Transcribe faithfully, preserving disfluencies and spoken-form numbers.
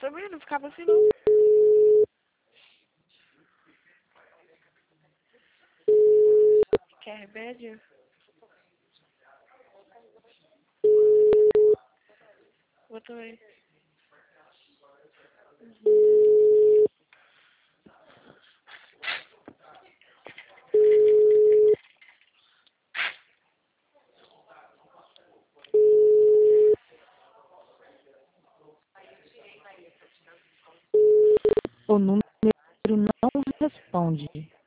também não ficava assim, não. Quer remédio? Vou também. O número não responde.